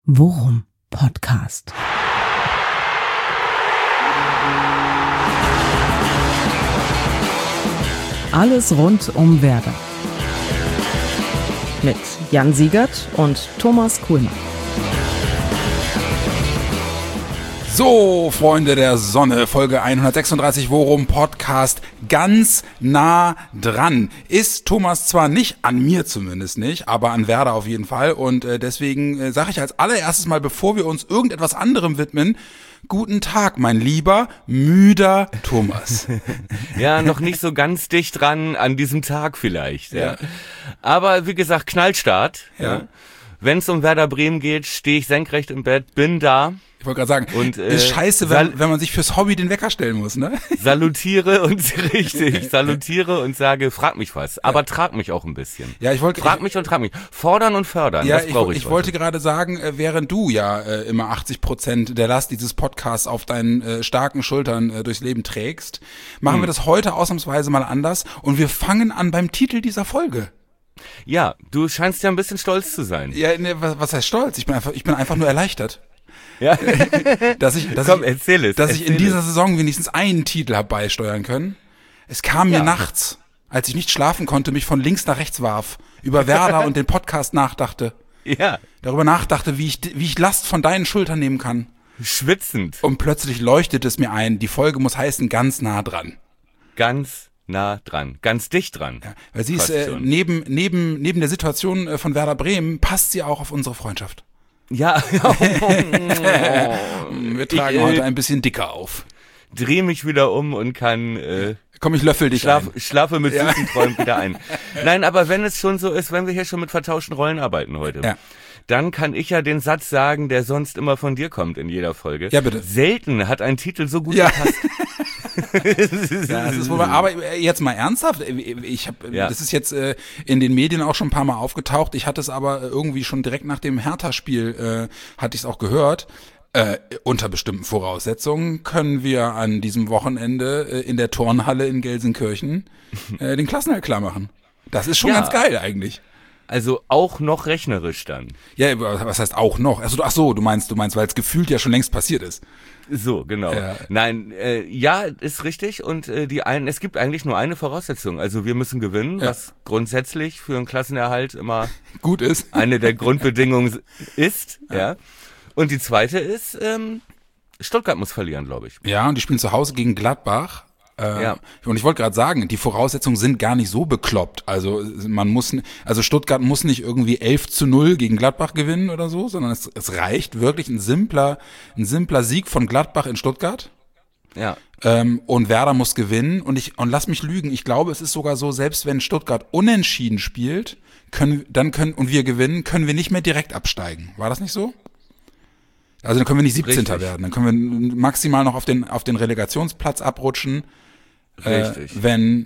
Worum Podcast. Alles rund um Werder. Mit Jan Siegert und Thomas Kuhlmann. So, Freunde der Sonne, Folge 136 Worum Podcast, ganz nah dran. Ist Thomas zwar nicht, an mir zumindest nicht, aber an Werder auf jeden Fall. Und deswegen sage ich als allererstes mal, bevor wir uns irgendetwas anderem widmen, guten Tag, mein lieber, müder Thomas. Ja, noch nicht so ganz dicht dran an diesem Tag vielleicht. Ja. Aber wie gesagt, Knallstart. Ja. Wenn es um Werder Bremen geht, stehe ich senkrecht im Bett, bin da. Ich wollte gerade sagen, und, ist scheiße, wenn man sich fürs Hobby den Wecker stellen muss, ne? Salutiere und sage, frag mich was, aber trag mich auch ein bisschen. Ja, frag mich und trag mich. Fordern und fördern, ja, das brauche ich. Ich wollte gerade sagen, während du ja immer 80% der Last dieses Podcasts auf deinen starken Schultern durchs Leben trägst, machen wir das heute ausnahmsweise mal anders und wir fangen an beim Titel dieser Folge. Ja, du scheinst ja ein bisschen stolz zu sein. Ja, ne, was heißt stolz? Ich bin einfach nur erleichtert. Ja. dass ich in dieser Saison wenigstens einen Titel habe beisteuern können. Es kam mir nachts, als ich nicht schlafen konnte, mich von links nach rechts warf, über Werder und den Podcast nachdachte. Ja. Darüber nachdachte, wie ich Last von deinen Schultern nehmen kann. Schwitzend. Und plötzlich leuchtet es mir ein, die Folge muss heißen, ganz nah dran. Ganz nah dran, ganz dicht dran. Ja, weil sie ist, neben der Situation von Werder Bremen, passt sie auch auf unsere Freundschaft. Ja. Wir tragen heute ein bisschen dicker auf. Dreh mich wieder um und kann komm, ich löffel dich ein. Schlafe mit süßen Träumen wieder ein. Nein, aber wenn es schon so ist, wenn wir hier schon mit vertauschten Rollen arbeiten heute, dann kann ich ja den Satz sagen, der sonst immer von dir kommt in jeder Folge. Ja, bitte. Selten hat ein Titel so gut gepasst. Das ist wohl, aber jetzt mal ernsthaft, das ist jetzt in den Medien auch schon ein paar Mal aufgetaucht, ich hatte es aber irgendwie schon direkt nach dem Hertha-Spiel, hatte ich es auch gehört, unter bestimmten Voraussetzungen können wir an diesem Wochenende in der Turnhalle in Gelsenkirchen den Klassenerhalt klar machen. Das ist schon ganz geil eigentlich. Also auch noch rechnerisch dann. Ja, was heißt auch noch? Ach so, du meinst, weil es gefühlt ja schon längst passiert ist. So, genau. Ja. Nein, ist richtig und es gibt eigentlich nur eine Voraussetzung. Also wir müssen gewinnen, was grundsätzlich für einen Klassenerhalt immer gut ist. Eine der Grundbedingungen ist, ja. Und die zweite ist, Stuttgart muss verlieren, glaube ich. Ja, und die spielen zu Hause gegen Gladbach. Und ich wollte gerade sagen, die Voraussetzungen sind gar nicht so bekloppt. Also Stuttgart muss nicht irgendwie 11-0 gegen Gladbach gewinnen oder so, sondern es reicht wirklich ein simpler Sieg von Gladbach in Stuttgart. Ja. Und Werder muss gewinnen und lass mich lügen, ich glaube, es ist sogar so, selbst wenn Stuttgart unentschieden spielt, und wir gewinnen, können wir nicht mehr direkt absteigen. War das nicht so? Also dann können wir nicht 17. werden, dann können wir maximal noch auf den Relegationsplatz abrutschen. Richtig. Wenn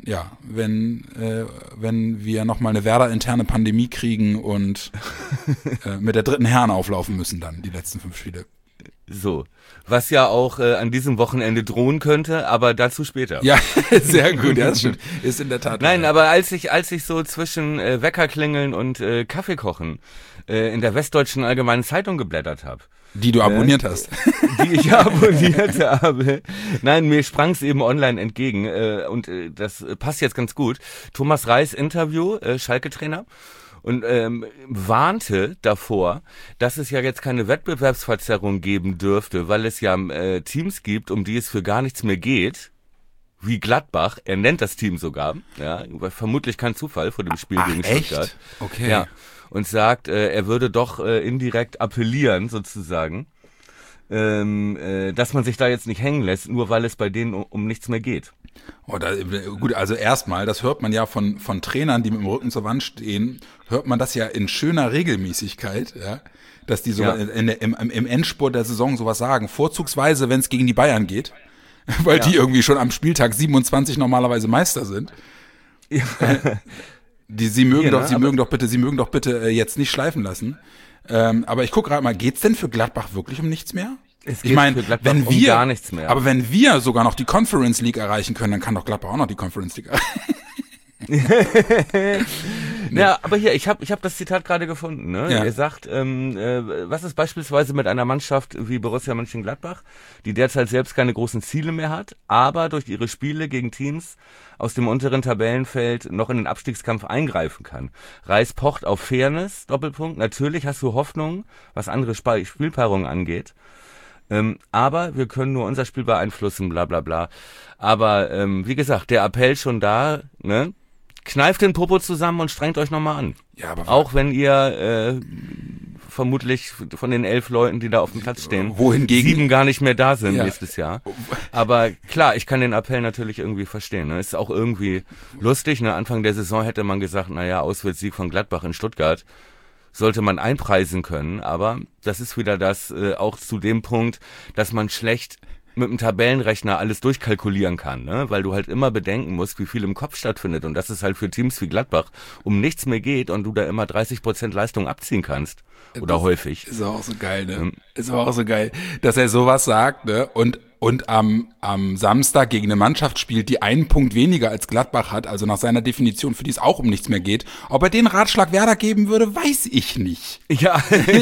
wir nochmal eine Werder-interne Pandemie kriegen und mit der dritten Herren auflaufen müssen dann, die letzten 5 Spiele. So, was ja auch an diesem Wochenende drohen könnte, aber dazu später. Ja, sehr gut, ja, das stimmt. Ist in der Tat. Nein, aber als ich so zwischen Weckerklingeln und Kaffee kochen in der Westdeutschen Allgemeinen Zeitung geblättert habe. Die du abonniert hast. Die ich abonniert habe. Nein, mir sprang es eben online entgegen und das passt jetzt ganz gut. Thomas Reis Interview, Schalke-Trainer. Und warnte davor, dass es ja jetzt keine Wettbewerbsverzerrung geben dürfte, weil es ja Teams gibt, um die es für gar nichts mehr geht, wie Gladbach. Er nennt das Team sogar, ja, vermutlich kein Zufall vor dem Spiel gegen Stuttgart. Echt? Okay. Ja, und sagt, er würde doch indirekt appellieren, sozusagen, dass man sich da jetzt nicht hängen lässt, nur weil es bei denen um nichts mehr geht. Gut, also erstmal, das hört man ja von Trainern, die mit dem Rücken zur Wand stehen, hört man das ja in schöner Regelmäßigkeit, ja, dass die sogar im Endspurt der Saison sowas sagen, vorzugsweise, wenn es gegen die Bayern geht, weil die irgendwie schon am Spieltag 27 normalerweise Meister sind. Ja. Sie mögen doch bitte jetzt nicht schleifen lassen. Aber ich gucke gerade mal, geht's denn für Gladbach wirklich um nichts mehr? Es geht für Gladbach um gar nichts mehr. Aber wenn wir sogar noch die Conference League erreichen können, dann kann doch Gladbach auch noch die Conference League erreichen. Nee. Ja, aber hier, ich hab das Zitat gerade gefunden. Ne? Ja. Er sagt, was ist beispielsweise mit einer Mannschaft wie Borussia Mönchengladbach, die derzeit selbst keine großen Ziele mehr hat, aber durch ihre Spiele gegen Teams aus dem unteren Tabellenfeld noch in den Abstiegskampf eingreifen kann. Reis pocht auf Fairness, Doppelpunkt. Natürlich hast du Hoffnung, was andere Spielpaarungen angeht. Aber wir können nur unser Spiel beeinflussen, bla bla bla. Aber wie gesagt, der Appell schon da, ne? Kneift den Popo zusammen und strengt euch nochmal an. Ja, aber auch wenn ihr vermutlich von den 11 Leuten, die da auf dem Platz stehen, wohingegen 7 gar nicht mehr da sind Ja. nächstes Jahr. Aber klar, ich kann den Appell natürlich irgendwie verstehen. Ne? Ist auch irgendwie lustig. Ne? Anfang der Saison hätte man gesagt, naja, Auswärtssieg von Gladbach in Stuttgart sollte man einpreisen können. Aber das ist wieder das, auch zu dem Punkt, dass man schlecht mit dem Tabellenrechner alles durchkalkulieren kann, ne? Weil du halt immer bedenken musst, wie viel im Kopf stattfindet und dass es halt für Teams wie Gladbach um nichts mehr geht und du da immer 30% Leistung abziehen kannst. Oder Das häufig. Ist auch so geil, ne? Ist aber auch so geil, dass er sowas sagt, ne? Und am Samstag gegen eine Mannschaft spielt, die einen Punkt weniger als Gladbach hat, also nach seiner Definition, für die es auch um nichts mehr geht. Ob er den Ratschlag Werder geben würde, weiß ich nicht. Ja,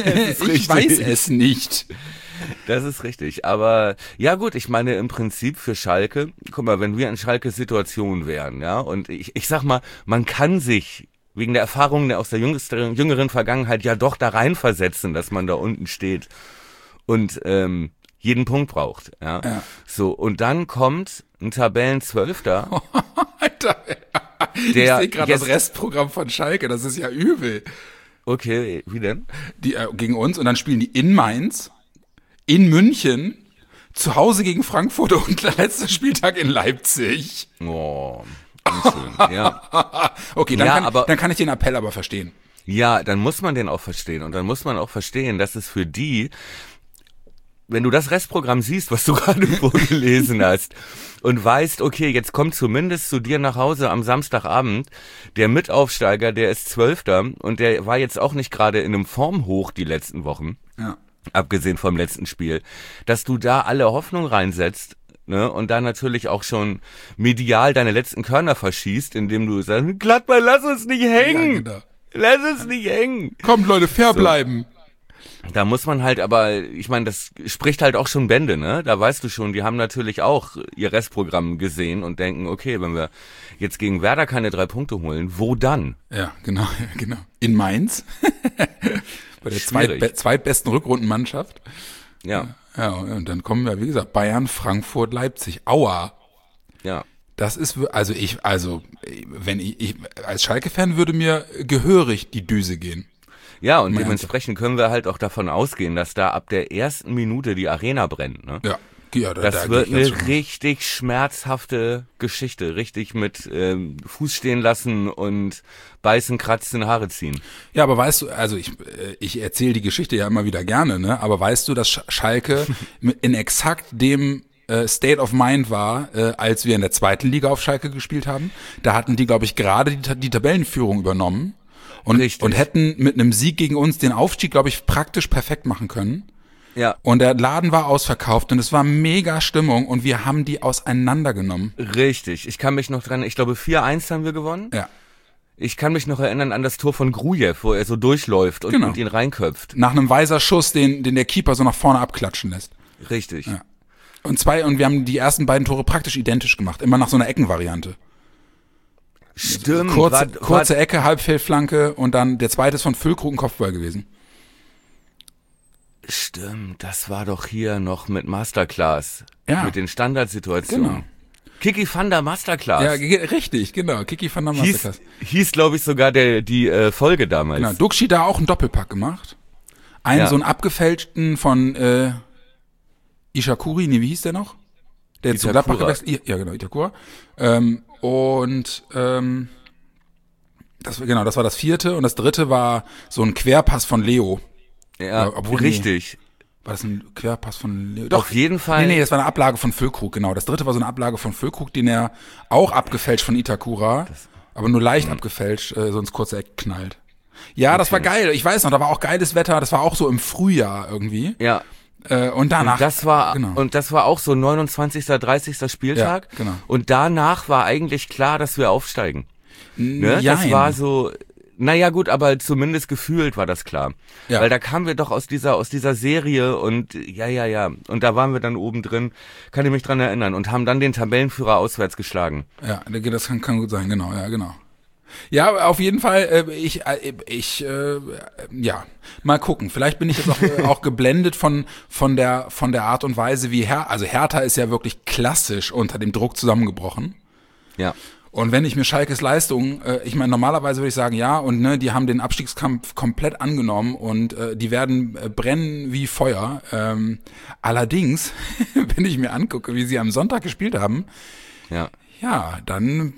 Ich weiß es nicht. Das ist richtig. Aber ja gut, ich meine im Prinzip für Schalke, guck mal, wenn wir in Schalkes Situation wären, ja, und ich sag mal, man kann sich wegen der Erfahrungen aus der jüngeren Vergangenheit ja doch da reinversetzen, dass man da unten steht und jeden Punkt braucht. Ja? Ja. So, und dann kommt ein Tabellenzwölfter. Alter, ich Der sehe gerade das jetzt- Restprogramm von Schalke, das ist ja übel. Okay, wie denn? Die gegen uns und dann spielen die in Mainz, in München, zu Hause gegen Frankfurt und letzter Spieltag in Leipzig. Oh, unschön. Ja. Okay, dann, Ja, aber- dann kann ich den Appell aber verstehen. Ja, dann muss man den auch verstehen. Und dann muss man auch verstehen, dass es für die, wenn du das Restprogramm siehst, was du gerade vorgelesen hast, und weißt, okay, jetzt kommt zumindest zu dir nach Hause am Samstagabend der Mitaufsteiger, der ist 12. und der war jetzt auch nicht gerade in einem Formhoch die letzten Wochen, Ja. abgesehen vom letzten Spiel, dass du da alle Hoffnung reinsetzt, ne, und da natürlich auch schon medial deine letzten Körner verschießt, indem du sagst, Gladbach, lass uns nicht hängen! Ja, genau. Lass uns nicht hängen! Kommt Leute, fair bleiben. Da muss man halt aber, ich meine, das spricht halt auch schon Bände, ne? Da weißt du schon, die haben natürlich auch ihr Restprogramm gesehen und denken, okay, wenn wir jetzt gegen Werder keine 3 Punkte holen, wo dann? Ja, genau, genau. In Mainz. Bei der Schwierig. zweitbesten Rückrundenmannschaft. Ja, Ja, und dann kommen wir, wie gesagt, Bayern, Frankfurt, Leipzig. Aua. ja. Das ist, wenn ich als Schalke-Fan würde mir gehörig die Düse gehen. Ja, und Mal dementsprechend können wir halt auch davon ausgehen, dass da ab der ersten Minute die Arena brennt, ne? Ja, ja, Das da wird gehe ich jetzt eine schon. richtig schmerzhafte Geschichte, richtig mit Fuß stehen lassen und beißen, kratzen, Haare ziehen. Ja, aber weißt du, also ich erzähle die Geschichte ja immer wieder gerne, ne? Aber weißt du, dass Schalke in exakt dem State of Mind war, als wir in der zweiten Liga auf Schalke gespielt haben? Da hatten die, glaube ich, gerade die Tabellenführung übernommen Richtig. und hätten mit einem Sieg gegen uns den Aufstieg, glaube ich, praktisch perfekt machen können. Ja, Und der Laden war ausverkauft und es war mega Stimmung und wir haben die auseinandergenommen. richtig. Ich kann mich noch dran, ich glaube 4-1 haben wir gewonnen. Ja. Ich kann mich noch erinnern an das Tor von Grujew, wo er so durchläuft und, Genau. und ihn reinköpft. Nach einem weiser Schuss, den der Keeper so nach vorne abklatschen lässt. Richtig. Ja. Und wir haben die ersten beiden Tore praktisch identisch gemacht, immer nach so einer Eckenvariante. Stimmt. Kurze Ecke, Halbfeldflanke und dann der zweite ist von Füllkrug ein Kopfball gewesen. Stimmt, das war doch hier noch mit Masterclass. Ja. Mit den Standardsituationen. Genau. Kiki van der Masterclass. Ja, richtig, genau. Kiki van der Masterclass. Hieß glaube ich, sogar die Folge damals. Genau. Duxi da auch einen Doppelpack gemacht. Ja. So einen abgefälschten von Ishakuri, nee, wie hieß der noch? Der jetzt zu Itakura. Gladbach gewechselt. Ja, genau, Itakura. Das war das vierte und das dritte war so ein Querpass von Leo. Ja, obwohl, richtig. War das ein Querpass von Leo? Auf jeden Fall. Nee, das war eine Ablage von Füllkrug, genau. Das dritte war so eine Ablage von Füllkrug, den er auch abgefälscht von Itakura, aber nur leicht abgefälscht, so ins kurze Eck knallt. Ja, das war geil. Ich weiß noch, da war auch geiles Wetter. Das war auch so im Frühjahr irgendwie. Ja. Und danach. Und das war auch so 29., 30. Spieltag. Ja, genau. Und danach war eigentlich klar, dass wir aufsteigen. Ne? Das war so, Naja gut, aber zumindest gefühlt war das klar. Ja. Weil da kamen wir doch aus dieser Serie und ja. Und da waren wir dann oben drin, kann ich mich dran erinnern, und haben dann den Tabellenführer auswärts geschlagen. Ja, das kann gut sein, genau, ja, genau. Ja, auf jeden Fall, mal gucken. Vielleicht bin ich jetzt auch geblendet von der Art und Weise, wie Hertha ist ja wirklich klassisch unter dem Druck zusammengebrochen. Ja. Und wenn ich mir Schalkes Leistung, ich meine, normalerweise würde ich sagen, ja, und ne, die haben den Abstiegskampf komplett angenommen und die werden brennen wie Feuer. Allerdings, wenn ich mir angucke, wie sie am Sonntag gespielt haben, ja, dann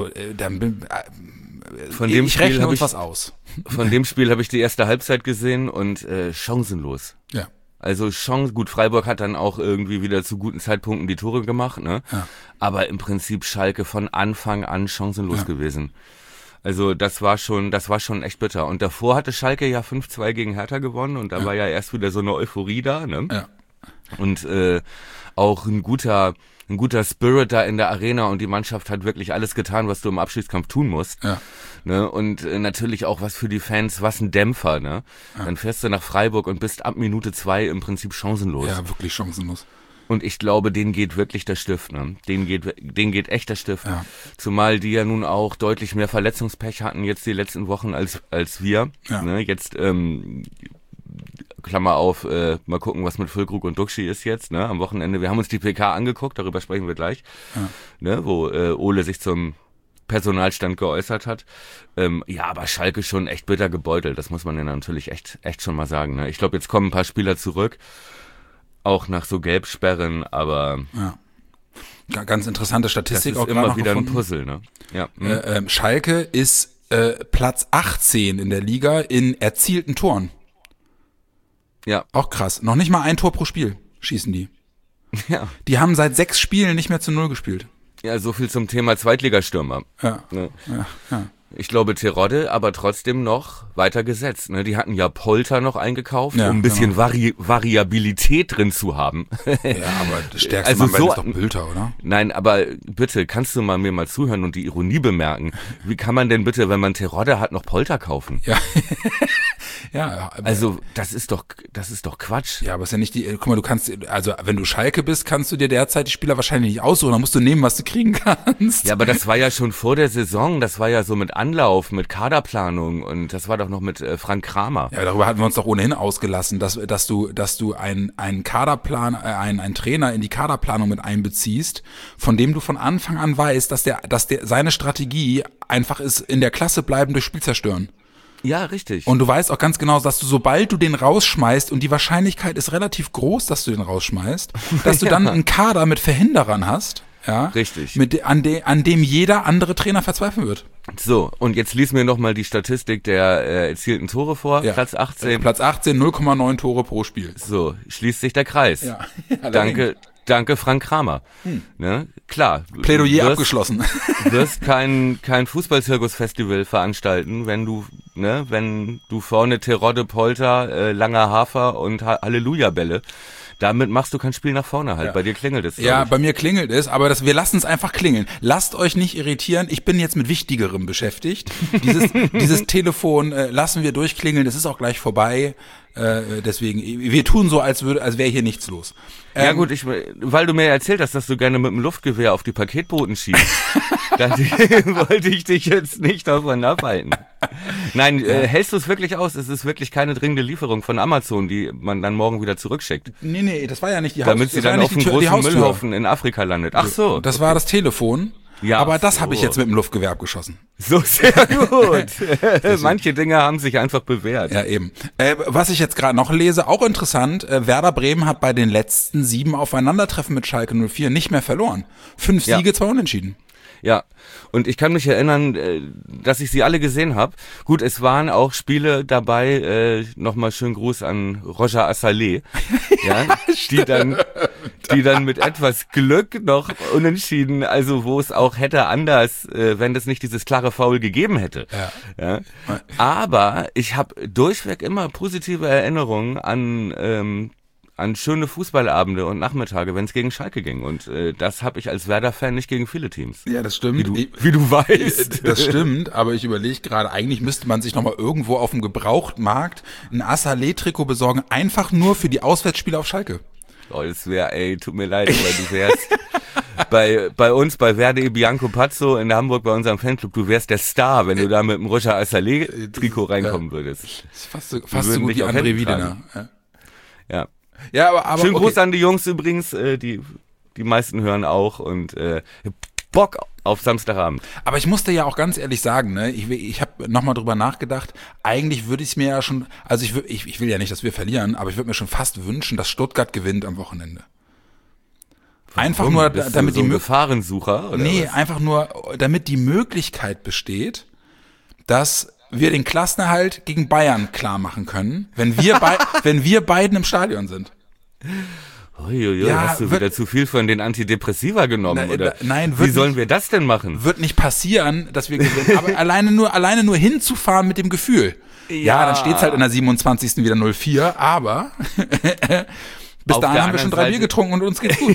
von dem ich Spiel rechne uns ich was aus. Von dem Spiel habe ich die erste Halbzeit gesehen und chancenlos. Ja. Also gut, Freiburg hat dann auch irgendwie wieder zu guten Zeitpunkten die Tore gemacht, ne? Ja. Aber im Prinzip Schalke von Anfang an chancenlos gewesen. Also das war schon echt bitter. Und davor hatte Schalke ja 5-2 gegen Hertha gewonnen und da war ja erst wieder so eine Euphorie da, ne? Ja. Und auch ein guter Spirit da in der Arena und die Mannschaft hat wirklich alles getan, was du im Abschiedskampf tun musst. Ja. Ne? Und natürlich auch was für die Fans, was ein Dämpfer, ne? Ja. Dann fährst du nach Freiburg und bist ab Minute 2 im Prinzip chancenlos. Ja, wirklich chancenlos. Und ich glaube, denen geht wirklich der Stift, ne? Denen geht echt der Stift. Ja. Zumal die ja nun auch deutlich mehr Verletzungspech hatten jetzt die letzten Wochen als wir. Ja. Ne? Jetzt, Klammer auf, mal gucken, was mit Füllkrug und Duxchi ist jetzt, ne? Am Wochenende. Wir haben uns die PK angeguckt, darüber sprechen wir gleich, ne? Wo Ole sich zum Personalstand geäußert hat. Aber Schalke schon echt bitter gebeutelt, das muss man ja natürlich echt schon mal sagen, ne? Ich glaube, jetzt kommen ein paar Spieler zurück, auch nach so Gelbsperren, aber ganz interessante Statistik. Das ist auch immer wieder ein Puzzle, ne? Ja. Schalke ist Platz 18 in der Liga in erzielten Toren. Ja. Auch krass. Noch nicht mal ein Tor pro Spiel schießen die. Ja. Die haben seit 6 Spielen nicht mehr zu 0 gespielt. Ja, so viel zum Thema Zweitligastürmer. Ja. Ne? Ja. Ich glaube, Terodde aber trotzdem noch weiter gesetzt. Ne? Die hatten ja Polter noch eingekauft, um ein bisschen Variabilität drin zu haben. Ja, aber das stärkste Mann ist doch Bülter, oder? Nein, aber bitte, kannst du mir mal zuhören und die Ironie bemerken? Wie kann man denn bitte, wenn man Terodde hat, noch Polter kaufen? Ja. Ja, also das ist doch Quatsch. Ja, aber ist ja nicht guck mal, wenn du Schalke bist, kannst du dir derzeit die Spieler wahrscheinlich nicht aussuchen, dann musst du nehmen, was du kriegen kannst. Ja, aber das war ja schon vor der Saison, das war ja so mit Anlauf, mit Kaderplanung und das war doch noch mit Frank Kramer. Ja, darüber hatten wir uns doch ohnehin ausgelassen, dass du einen Kaderplan, einen Trainer in die Kaderplanung mit einbeziehst, von dem du von Anfang an weißt, dass der seine Strategie einfach ist, in der Klasse bleiben durch Spiel zerstören. Ja, richtig. Und du weißt auch ganz genau, dass du, sobald du den rausschmeißt, und die Wahrscheinlichkeit ist relativ groß, dass du den rausschmeißt, dass du dann einen Kader mit Verhinderern hast, ja, richtig, an dem jeder andere Trainer verzweifeln wird. So, und jetzt lies mir noch mal die Statistik der erzielten Tore vor. Ja. Platz 18. Platz 18, 0,9 Tore pro Spiel. So, schließt sich der Kreis. Ja. Danke, Frank Kramer. Ne? Klar. Plädoyer abgeschlossen. Wirst kein Fußball-Zirkus-Festival veranstalten, wenn du vorne Terodde, Polter, Langer Hafer und Halleluja-Bälle. Damit machst du kein Spiel nach vorne halt. Ja. Bei dir klingelt es. Ja, bei mir klingelt es, aber wir lassen es einfach klingeln. Lasst euch nicht irritieren. Ich bin jetzt mit Wichtigerem beschäftigt. Dieses Telefon lassen wir durchklingeln. Das ist auch gleich vorbei. Deswegen, wir tun so, als wäre hier nichts los. Ja gut, weil du mir erzählt hast, dass du gerne mit dem Luftgewehr auf die Paketboten schießt, dann wollte ich dich jetzt nicht davon abhalten. Nein, hältst du es wirklich aus? Es ist wirklich keine dringende Lieferung von Amazon, die man dann morgen wieder zurückschickt. Nee, das war ja nicht die Haustür. Damit sie dann auf dem großen Müllhaufen in Afrika landet. Ach so. Das war das Telefon. Ja, aber das habe ich jetzt mit dem Luftgewehr abgeschossen. So, sehr gut. Manche Dinge haben sich einfach bewährt. Ja, eben. Was ich jetzt gerade noch lese, auch interessant, Werder Bremen hat bei den letzten 7 Aufeinandertreffen mit Schalke 04 nicht mehr verloren. 5 Siege, 2 Unentschieden. Ja, und ich kann mich erinnern, dass ich sie alle gesehen habe. Gut, es waren auch Spiele dabei, nochmal schönen Gruß an Roger Assalé, ja, die dann mit etwas Glück noch unentschieden, also wo es auch hätte anders, wenn es nicht dieses klare Foul gegeben hätte. Ja. Aber ich habe durchweg immer positive Erinnerungen an an schöne Fußballabende und Nachmittage, wenn es gegen Schalke ging. Und das habe ich als Werder-Fan nicht gegen viele Teams. Ja, das stimmt. Wie du weißt. Das stimmt, aber ich überlege gerade, eigentlich müsste man sich nochmal irgendwo auf dem Gebrauchtmarkt ein Assalé-Trikot besorgen, einfach nur für die Auswärtsspiele auf Schalke. Oh, das wäre, tut mir leid, aber du wärst bei uns, bei Verde Bianco Pazzo in Hamburg, bei unserem Fanclub, du wärst der Star, wenn du da mit dem Roger Assalé-Trikot reinkommen würdest. Das ist fast so gut wie André Wiedener. Ja. Ja, aber schönen okay. Gruß an die Jungs übrigens, die meisten hören auch und Bock auf Samstagabend. Aber ich musste ja auch ganz ehrlich sagen, ne, ich habe nochmal drüber nachgedacht, eigentlich würde ich es mir ja schon, also ich will ja nicht, dass wir verlieren, aber ich würde mir schon fast wünschen, dass Stuttgart gewinnt am Wochenende. Einfach nur, damit so ein Gefahrensucher oder nee, was? einfach nur, damit die Möglichkeit besteht, dass wir den Klassenerhalt gegen Bayern klar machen können, wenn wir beiden im Stadion sind. Uiuiui, Ja, hast du wieder zu viel von den Antidepressiva genommen, oder? Nein, wie sollen wir das denn machen? Wird nicht passieren, dass wir gewinnen, aber alleine nur hinzufahren mit dem Gefühl. Ja, dann steht's halt in der 27. wieder 0-4, aber bis dahin haben wir schon 3 Bier getrunken und uns geht's gut.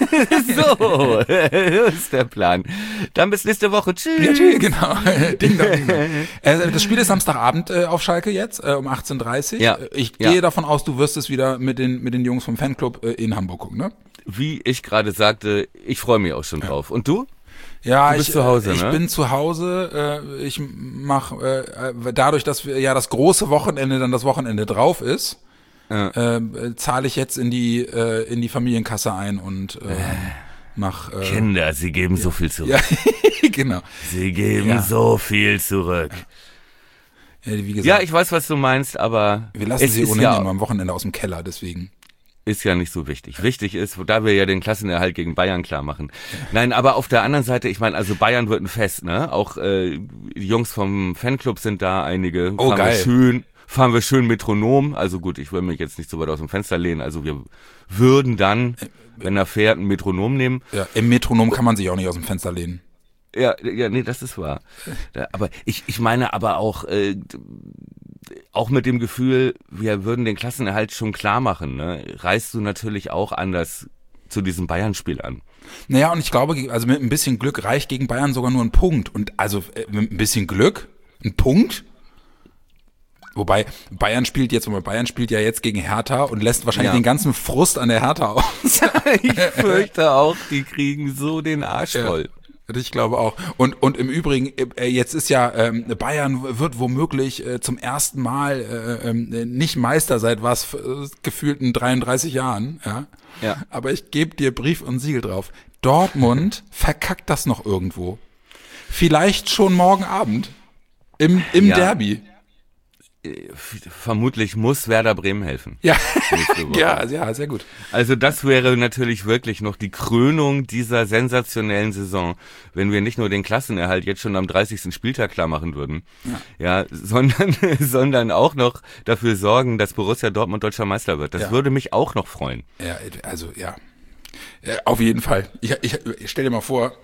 So, das ist der Plan. Dann bis nächste Woche. Tschüss. Ja, tschüss, genau. Ding dong, ding dong. Das Spiel ist Samstagabend auf Schalke jetzt, um 18:30 Uhr. Ja. Ich gehe davon aus, du wirst es wieder mit den Jungs vom Fanclub in Hamburg gucken, ne? Wie ich gerade sagte, ich freue mich auch schon drauf. Und du? Ja, du bist zu Hause, ich ne? bin zu Hause. Ich mache dadurch, dass wir ja das große Wochenende dann das Wochenende drauf ist, zahle ich jetzt in die Familienkasse ein und mach Kinder, sie geben so viel zurück. Ja, genau. Sie geben so viel zurück. Ja, wie gesagt, Ja, ich weiß, was du meinst, aber wir lassen es sie ist ohnehin ja, immer am Wochenende aus dem Keller, deswegen. ist ja nicht so wichtig. Wichtig ist, da wir ja den Klassenerhalt gegen Bayern klar machen. Nein, aber auf der anderen Seite, ich meine, also Bayern wird ein Fest, ne? Auch die Jungs vom Fanclub sind da, einige. Oh, geil. Fahren wir schön Metronom. Also gut, ich will mich jetzt nicht so weit aus dem Fenster lehnen. Also wir würden dann, wenn er fährt, ein Metronom nehmen. Ja, im Metronom kann man sich auch nicht aus dem Fenster lehnen. Ja, nee, das ist wahr. Aber ich meine aber auch mit dem Gefühl, wir würden den Klassenerhalt schon klar machen, ne? Reist du natürlich auch anders zu diesem Bayern-Spiel an. Naja, und ich glaube, also mit ein bisschen Glück reicht gegen Bayern sogar nur ein Punkt. Und also mit ein bisschen Glück, ein Punkt. Wobei Bayern spielt ja jetzt gegen Hertha und lässt wahrscheinlich den ganzen Frust an der Hertha aus. Ich fürchte auch, die kriegen so den Arsch voll. Ja, ich glaube auch. Und im Übrigen, jetzt ist ja, Bayern wird womöglich zum ersten Mal nicht Meister seit gefühlten 33 Jahren. Ja. Aber ich gebe dir Brief und Siegel drauf. Dortmund verkackt das noch irgendwo. Vielleicht schon morgen Abend im Derby. Vermutlich muss Werder Bremen helfen. Ja. Ja, sehr gut. Also das wäre natürlich wirklich noch die Krönung dieser sensationellen Saison, wenn wir nicht nur den Klassenerhalt jetzt schon am 30. Spieltag klar machen würden, sondern auch noch dafür sorgen, dass Borussia Dortmund deutscher Meister wird. Das würde mich auch noch freuen. Ja, also ja. Auf jeden Fall. Ich stell dir mal vor,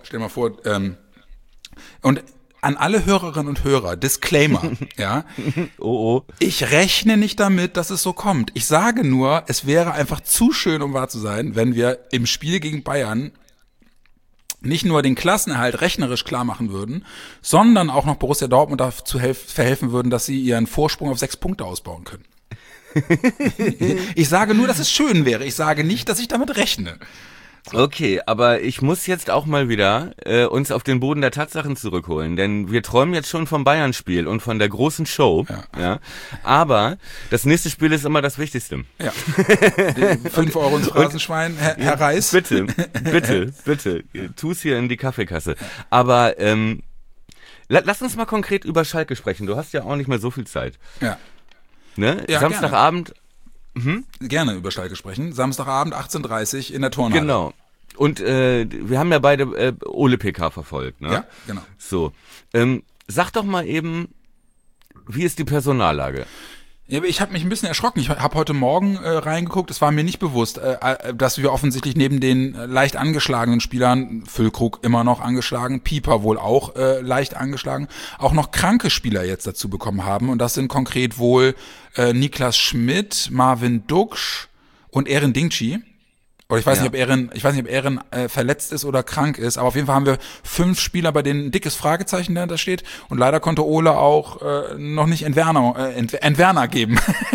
und an alle Hörerinnen und Hörer, Disclaimer, ja. Oh. Ich rechne nicht damit, dass es so kommt. Ich sage nur, es wäre einfach zu schön, um wahr zu sein, wenn wir im Spiel gegen Bayern nicht nur den Klassenerhalt rechnerisch klar machen würden, sondern auch noch Borussia Dortmund dazu verhelfen würden, dass sie ihren Vorsprung auf 6 Punkte ausbauen können. Ich sage nur, dass es schön wäre. Ich sage nicht, dass ich damit rechne. Okay, aber ich muss jetzt auch mal wieder uns auf den Boden der Tatsachen zurückholen, denn wir träumen jetzt schon vom Bayern-Spiel und von der großen Show, ja. Aber das nächste Spiel ist immer das Wichtigste. Ja. 5 Euro ins Phrasenschwein, Herr Reis. Bitte, tu's hier in die Kaffeekasse. Aber lass uns mal konkret über Schalke sprechen. Du hast ja auch nicht mehr so viel Zeit. Ja. Ne? Ja, Samstagabend. Gerne über Schalke sprechen. Samstagabend 18:30 in der Turnhalle. Genau. Und wir haben ja beide Ole PK verfolgt, ne? Ja, genau. So. Sag doch mal eben, wie ist die Personallage? Ja, ich habe mich ein bisschen erschrocken. Ich habe heute Morgen reingeguckt. Es war mir nicht bewusst, dass wir offensichtlich neben den leicht angeschlagenen Spielern, Füllkrug immer noch angeschlagen, Pieper wohl auch leicht angeschlagen, auch noch kranke Spieler jetzt dazu bekommen haben. Und das sind konkret wohl Niklas Schmidt, Marvin Duksch und Eren Dingchi. Oder ich weiß nicht, ob Eren verletzt ist oder krank ist, aber auf jeden Fall haben wir 5 Spieler, bei denen ein dickes Fragezeichen dahinter steht. Und leider konnte Ole auch noch nicht Entwerner geben.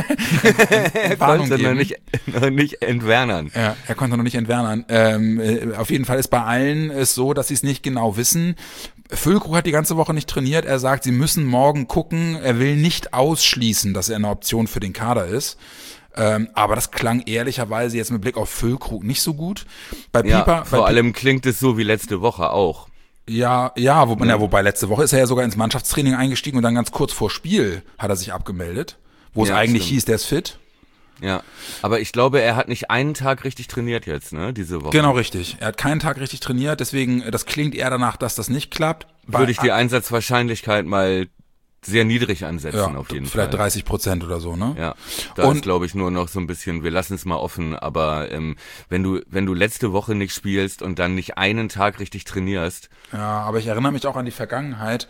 Er konnte noch nicht entwernern. Ja, er konnte noch nicht entwernern. Auf jeden Fall ist bei allen es so, dass sie es nicht genau wissen. Füllkrug hat die ganze Woche nicht trainiert. Er sagt, sie müssen morgen gucken. Er will nicht ausschließen, dass er eine Option für den Kader ist. Aber das klang ehrlicherweise jetzt mit Blick auf Füllkrug nicht so gut. Bei Pieper, vor allem klingt es so wie letzte Woche auch. Wobei letzte Woche ist er ja sogar ins Mannschaftstraining eingestiegen und dann ganz kurz vor Spiel hat er sich abgemeldet, wo es eigentlich hieß, der ist fit. Ja, aber ich glaube, er hat nicht einen Tag richtig trainiert jetzt, ne, diese Woche. Genau, richtig. Er hat keinen Tag richtig trainiert, deswegen, das klingt eher danach, dass das nicht klappt. Würde ich die Einsatzwahrscheinlichkeit mal sehr niedrig ansetzen, auf jeden Fall. Vielleicht 30% oder so, ne? Ja, da ist, glaube ich, nur noch so ein bisschen, wir lassen es mal offen, aber wenn du letzte Woche nicht spielst und dann nicht einen Tag richtig trainierst. Ja, aber ich erinnere mich auch an die Vergangenheit,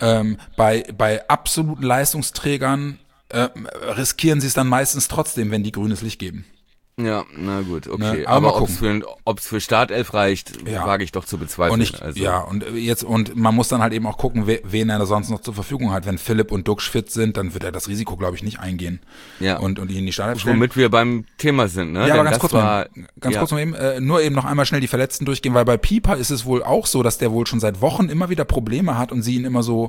bei absoluten Leistungsträgern riskieren sie es dann meistens trotzdem, wenn die grünes Licht geben. Ja, na gut, okay. Ne? Aber ob's für Startelf reicht, wage ich doch zu bezweifeln. Und man muss dann halt eben auch gucken, wen er da sonst noch zur Verfügung hat. Wenn Philipp und Duxch fit sind, dann wird er das Risiko, glaube ich, nicht eingehen. Ja. Und ihn in die Startelf stellen. Womit wir beim Thema sind, ne? Ja, aber ganz kurz noch eben, nur eben noch einmal schnell die Verletzten durchgehen, weil bei Pieper ist es wohl auch so, dass der wohl schon seit Wochen immer wieder Probleme hat und sie ihn immer so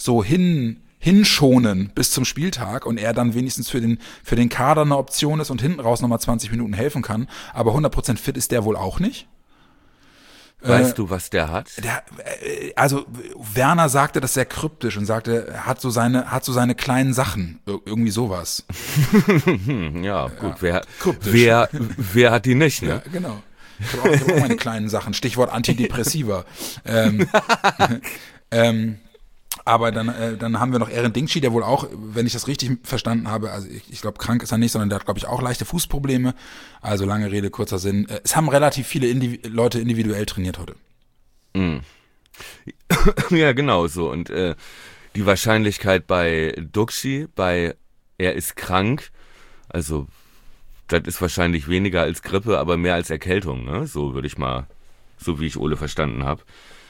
hinschonen bis zum Spieltag und er dann wenigstens für den Kader eine Option ist und hinten raus nochmal 20 Minuten helfen kann. Aber 100% fit ist der wohl auch nicht. Weißt du, was der hat? Also Werner sagte das sehr kryptisch und sagte, er hat so seine kleinen Sachen, irgendwie sowas. Ja, gut, wer hat die nicht, ne? Ja, genau. Ich habe auch meine kleinen Sachen, Stichwort Antidepressiva. Aber dann haben wir noch Eren Dingchi, der wohl auch, wenn ich das richtig verstanden habe, also ich glaube, krank ist er nicht, sondern der hat, glaube ich, auch leichte Fußprobleme. Also lange Rede, kurzer Sinn. Es haben relativ viele Leute individuell trainiert heute. Mm. Ja, genau so. Und die Wahrscheinlichkeit bei Duxchi, er ist krank, also das ist wahrscheinlich weniger als Grippe, aber mehr als Erkältung, ne? So würde ich mal, so wie ich Ole verstanden habe.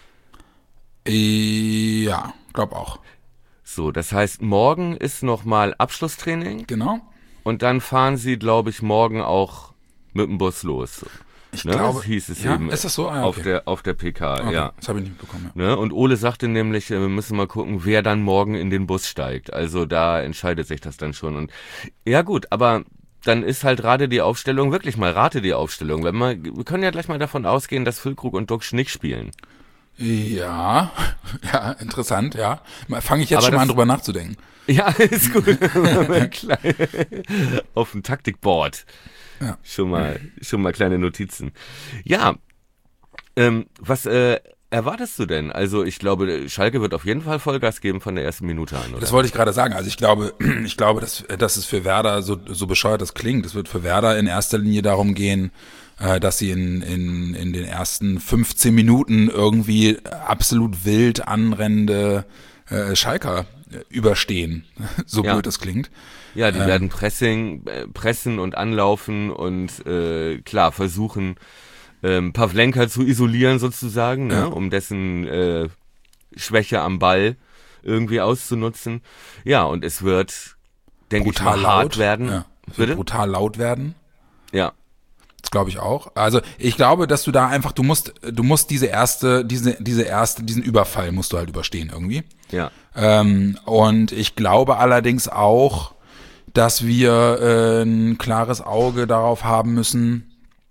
Ja, glaube auch. So, das heißt, morgen ist nochmal Abschlusstraining. Genau. Und dann fahren sie, glaube ich, morgen auch mit dem Bus los. Ich glaube, das hieß es ja, eben ist das so? Ah, okay. auf der PK, okay, ja. Das habe ich nicht bekommen. Ja. Ne? Und Ole sagte nämlich, wir müssen mal gucken, wer dann morgen in den Bus steigt. Also da entscheidet sich das dann schon. Und ja gut, aber dann ist halt rate die Aufstellung. Wir können ja gleich mal davon ausgehen, dass Füllkrug und Duxch nicht spielen. Ja, interessant, ja. Fange ich jetzt aber schon mal an, drüber nachzudenken. Ja, ist gut. Auf dem Taktikboard. Ja. Schon mal kleine Notizen. Ja, was erwartest du denn? Also ich glaube, Schalke wird auf jeden Fall Vollgas geben von der ersten Minute an, oder? Das wollte ich gerade sagen. Also ich glaube, dass es für Werder so bescheuert das klingt. Es wird für Werder in erster Linie darum gehen, dass sie in den ersten 15 Minuten irgendwie absolut wild anrennende Schalker überstehen, so blöd das klingt. Ja, die werden pressen und anlaufen und klar versuchen, Pavlenka zu isolieren sozusagen, ne, um dessen Schwäche am Ball irgendwie auszunutzen. Ja, und es wird, denke ich mal, hart werden. Ja, es wird brutal laut werden. Ja. Das glaube ich auch. Also ich glaube, dass du da einfach, du musst diesen Überfall musst du halt überstehen irgendwie. Ja. Und ich glaube allerdings auch, dass wir ein klares Auge darauf haben müssen,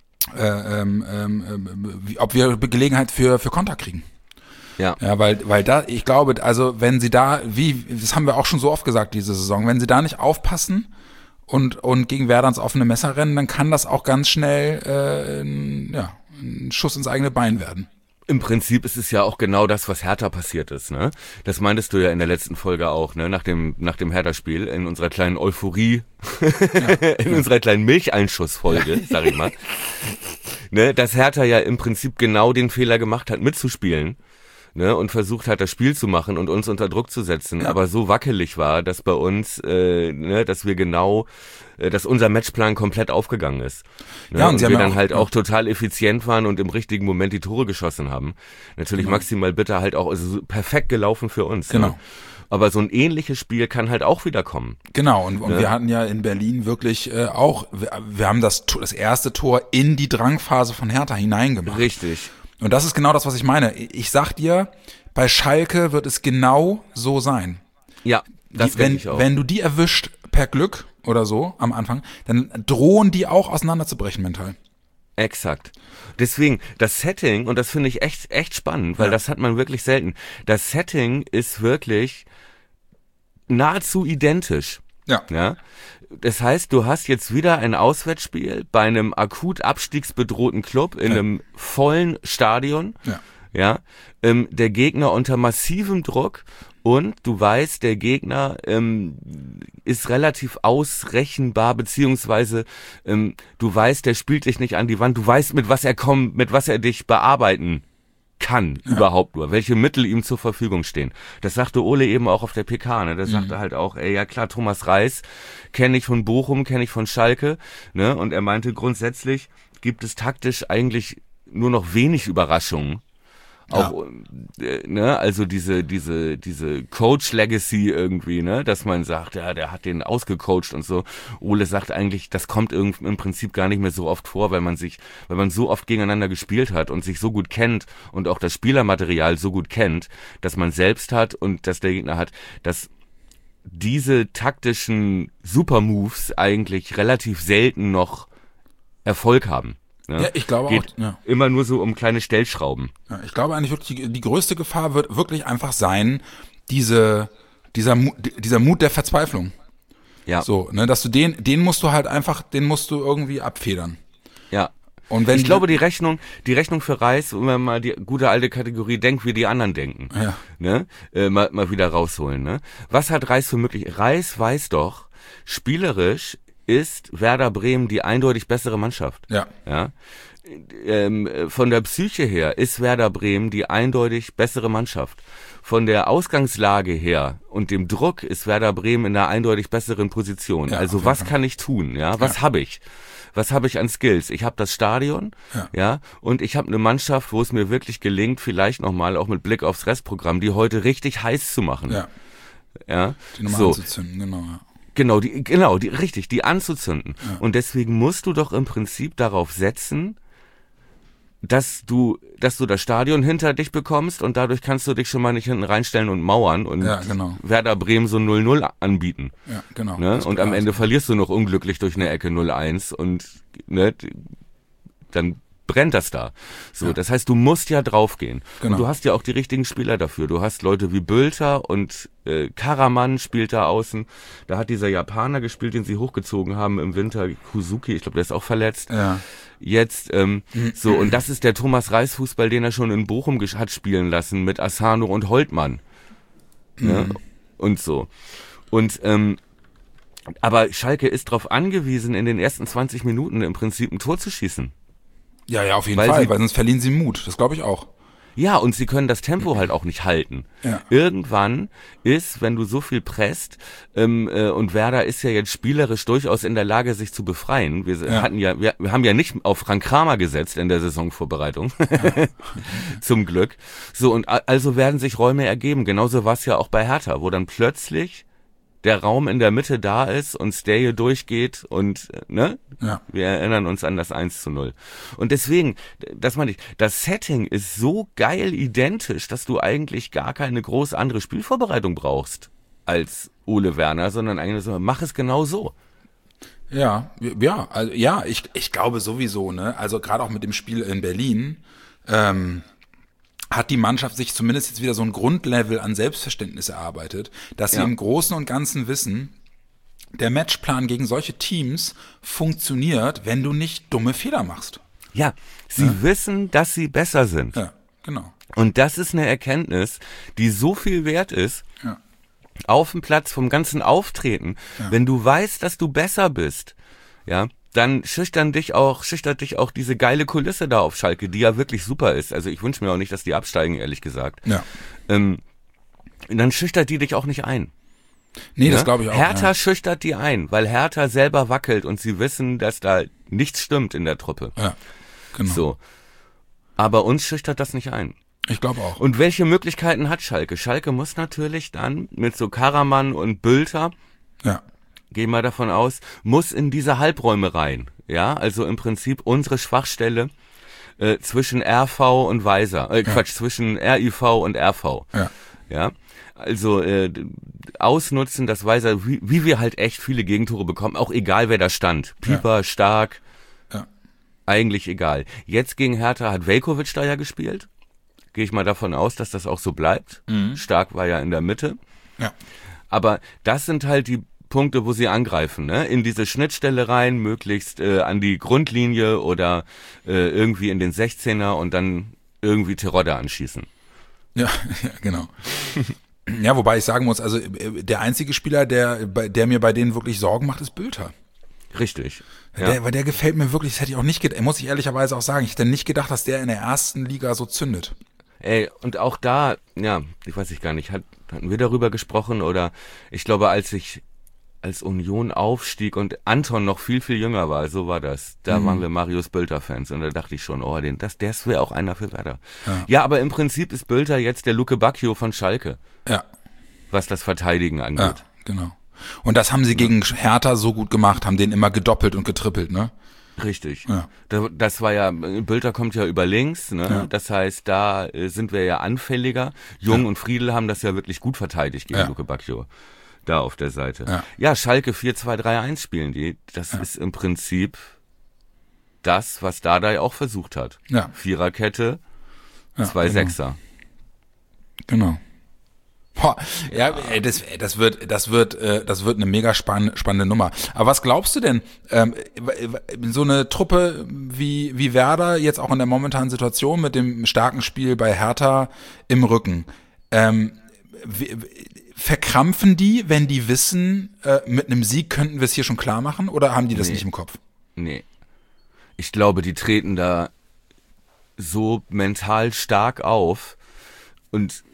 ob wir Gelegenheit für Konter kriegen. Ja. Ja, weil da, ich glaube, also wenn sie da, das haben wir auch schon so oft gesagt diese Saison, wenn sie da nicht aufpassen und gegen Werder ins offene Messer rennen, dann kann das auch ganz schnell ein Schuss ins eigene Bein werden. Im Prinzip ist es ja auch genau das, was Hertha passiert ist, ne? Das meintest du ja in der letzten Folge auch, ne? Nach dem Hertha-Spiel, in unserer kleinen Euphorie, unserer kleinen Milcheinschussfolge, sag ich mal. Ne? Dass Hertha ja im Prinzip genau den Fehler gemacht hat, mitzuspielen. ne, und versucht hat, das Spiel zu machen und uns unter Druck zu setzen, aber so wackelig war, dass bei uns, dass wir dass unser Matchplan komplett aufgegangen ist. Ne? Ja, und sie wir haben dann halt auch total effizient waren und im richtigen Moment die Tore geschossen haben. Natürlich maximal bitter halt auch, also perfekt gelaufen für uns. Genau. Ne? Aber so ein ähnliches Spiel kann halt auch wieder kommen. Genau, und wir hatten ja in Berlin wirklich wir haben das erste Tor in die Drangphase von Hertha hineingemacht. Richtig. Und das ist genau das, was ich meine. Ich sag dir, bei Schalke wird es genau so sein. Ja, das denke ich auch. Wenn du die erwischt per Glück oder so am Anfang, dann drohen die auch auseinanderzubrechen mental. Exakt. Deswegen, das Setting, und das finde ich echt spannend, weil das hat man wirklich selten. Das Setting ist wirklich nahezu identisch. Ja. Das heißt, du hast jetzt wieder ein Auswärtsspiel bei einem akut abstiegsbedrohten Club in einem vollen Stadion. Ja. Der Gegner unter massivem Druck und du weißt, der Gegner ist relativ ausrechenbar, beziehungsweise du weißt, der spielt dich nicht an die Wand, du weißt, mit was er kommt, mit was er dich bearbeiten kann, überhaupt nur, welche Mittel ihm zur Verfügung stehen. Das sagte Ole eben auch auf der PK, ne? Das sagte halt auch, ja klar, Thomas Reis kenne ich von Bochum, kenne ich von Schalke, ne? Und er meinte, grundsätzlich gibt es taktisch eigentlich nur noch wenig Überraschungen. Auch, ne, also diese Coach-Legacy irgendwie, ne, dass man sagt, ja, der hat den ausgecoacht und so. Ole sagt eigentlich, das kommt im Prinzip gar nicht mehr so oft vor, weil man so oft gegeneinander gespielt hat und sich so gut kennt und auch das Spielermaterial so gut kennt, dass man selbst hat und dass der Gegner hat, dass diese taktischen Supermoves eigentlich relativ selten noch Erfolg haben. Ja, ich glaube Geht auch. Ja. immer nur so um kleine Stellschrauben. Ja, ich glaube eigentlich wirklich, die größte Gefahr wird wirklich einfach sein, dieser Mut der Verzweiflung. Ja. So, ne, dass du den musst du irgendwie abfedern. Ja. Und wenn ich glaube, die Rechnung für Reis, wenn man mal die gute alte Kategorie denkt, wie die anderen denken, ne, mal wieder rausholen, ne. Was hat Reis für möglich? Reis weiß doch, spielerisch ist Werder Bremen die eindeutig bessere Mannschaft. Ja. Von der Psyche her ist Werder Bremen die eindeutig bessere Mannschaft. Von der Ausgangslage her und dem Druck ist Werder Bremen in einer eindeutig besseren Position. Ja, also was kann ich tun? Ja, was habe ich? Was habe ich an Skills? Ich habe das Stadion, und ich habe eine Mannschaft, wo es mir wirklich gelingt, vielleicht nochmal auch mit Blick aufs Restprogramm, die heute richtig heiß zu machen. Ja. Die nochmal anzuzünden, genau, die anzuzünden. Ja. Und deswegen musst du doch im Prinzip darauf setzen, dass du das Stadion hinter dich bekommst und dadurch kannst du dich schon mal nicht hinten reinstellen und mauern und Werder Bremen so 0-0 anbieten. Ja, genau. Ne? Und am Ende verlierst du noch unglücklich durch eine Ecke 0-1 und ne, dann brennt das da. So, das heißt, du musst ja draufgehen. Genau. Und du hast ja auch die richtigen Spieler dafür. Du hast Leute wie Bülter und Karaman spielt da außen. Da hat dieser Japaner gespielt, den sie hochgezogen haben im Winter, Kuzuki, ich glaube, der ist auch verletzt. Ja. Jetzt, so, und das ist der Thomas Reis Fußball, den er schon in Bochum hat spielen lassen mit Asano und Holtmann. Ne? Und so. Und, aber Schalke ist darauf angewiesen, in den ersten 20 Minuten im Prinzip ein Tor zu schießen. Ja, auf jeden Fall, weil sonst verlieren sie Mut. Das glaube ich auch. Ja, und sie können das Tempo halt auch nicht halten. Ja. Irgendwann ist, wenn du so viel presst, und Werder ist ja jetzt spielerisch durchaus in der Lage, sich zu befreien. Wir haben ja nicht auf Frank Kramer gesetzt in der Saisonvorbereitung. Zum Glück. So, und also werden sich Räume ergeben. Genauso war es ja auch bei Hertha, wo dann plötzlich der Raum in der Mitte da ist und Stay durchgeht und, ne? Ja. Wir erinnern uns an das 1:0. Und deswegen, das meine ich, das Setting ist so geil identisch, dass du eigentlich gar keine groß andere Spielvorbereitung brauchst als Ole Werner, sondern eigentlich so, mach es genau so. Ich glaube sowieso, ne? Also gerade auch mit dem Spiel in Berlin, hat die Mannschaft sich zumindest jetzt wieder so ein Grundlevel an Selbstverständnis erarbeitet, dass sie im Großen und Ganzen wissen, der Matchplan gegen solche Teams funktioniert, wenn du nicht dumme Fehler machst. Ja, sie wissen, dass sie besser sind. Ja, genau. Und das ist eine Erkenntnis, die so viel wert ist, auf dem Platz vom ganzen Auftreten. Ja. Wenn du weißt, dass du besser bist, ja, dann schüchtert dich auch diese geile Kulisse da auf Schalke, die ja wirklich super ist. Also ich wünsche mir auch nicht, dass die absteigen, ehrlich gesagt. Ja. Dann schüchtert die dich auch nicht ein. Nee, das glaube ich auch. Hertha schüchtert die ein, weil Hertha selber wackelt und sie wissen, dass da nichts stimmt in der Truppe. Ja, genau. So. Aber uns schüchtert das nicht ein. Ich glaube auch. Und welche Möglichkeiten hat Schalke? Schalke muss natürlich dann mit so Karaman und Bülter, gehen wir davon aus, muss in diese Halbräume rein. Ja, also im Prinzip unsere Schwachstelle zwischen RV und Weiser. Zwischen RIV und RV. Ja. Also ausnutzen, dass Weiser, wie wir halt echt viele Gegentore bekommen, auch egal wer da stand. Pieper, Stark, eigentlich egal. Jetzt gegen Hertha hat Veljković da ja gespielt. Gehe ich mal davon aus, dass das auch so bleibt. Stark war ja in der Mitte. Ja. Aber das sind halt die Punkte, wo sie angreifen, ne? In diese Schnittstelle rein, möglichst an die Grundlinie oder irgendwie in den 16er und dann irgendwie Terodde anschießen. Ja, genau. Ja, wobei ich sagen muss, also der einzige Spieler, der mir bei denen wirklich Sorgen macht, ist Bülter. Richtig. Ja. Weil der gefällt mir wirklich, das hätte ich auch nicht gedacht, muss ich ehrlicherweise auch sagen, ich hätte nicht gedacht, dass der in der ersten Liga so zündet. Ey, und auch da, ja, ich weiß gar nicht, hatten wir darüber gesprochen oder ich glaube, als Union aufstieg und Anton noch viel, viel jünger war, so war das. Da waren wir Marius Bülter-Fans und da dachte ich schon, das wäre auch einer für Werder. Ja, aber im Prinzip ist Bülter jetzt der Luke Bacchio von Schalke. Ja. Was das Verteidigen angeht. Ja, genau. Und das haben sie gegen Hertha so gut gemacht, haben den immer gedoppelt und getrippelt, ne? Richtig. Ja. Das war ja, Bülter kommt ja über links, ne? Ja. Das heißt, da sind wir ja anfälliger. Jung und Friedl haben das ja wirklich gut verteidigt gegen Luke Bacchio. Da auf der Seite. Ja, Schalke 4-2-3-1 spielen die. Das ist im Prinzip das, was Dardai auch versucht hat. Ja. Viererkette, 2 Sechser. Genau. Boah, ja, das wird eine mega spannende Nummer. Aber was glaubst du denn, so eine Truppe wie Werder jetzt auch in der momentanen Situation mit dem starken Spiel bei Hertha im Rücken, verkrampfen die, wenn die wissen, mit einem Sieg könnten wir es hier schon klar machen, oder haben die das nicht im Kopf? Nee. Ich glaube, die treten da so mental stark auf und